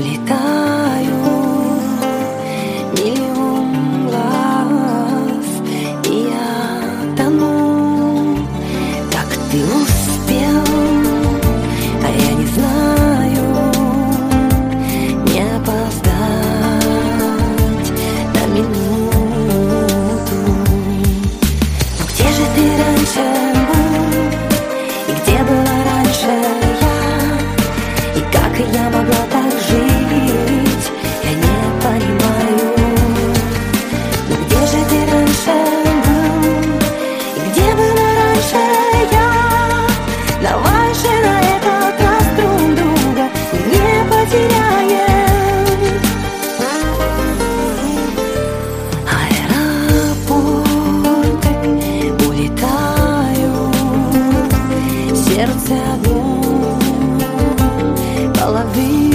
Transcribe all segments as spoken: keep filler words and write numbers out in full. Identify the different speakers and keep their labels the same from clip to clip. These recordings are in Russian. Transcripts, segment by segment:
Speaker 1: улетаю, миллион глаз, и я тону. Как ты успел, а я не знаю, не опоздать на минуту. Но где же ты раньше был, и где была раньше я, и как я могла так жить, я не понимаю. Но где же ты раньше был, и где была раньше я? Давай же на этот раз друг друга не потеряем. Аэропорт, улетаю, сердце одну половину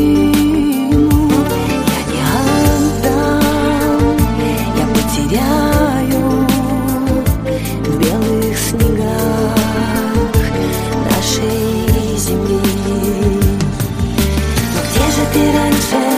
Speaker 1: я не отдам, я потеряю в белых снегах нашей земли. Но где же ты раньше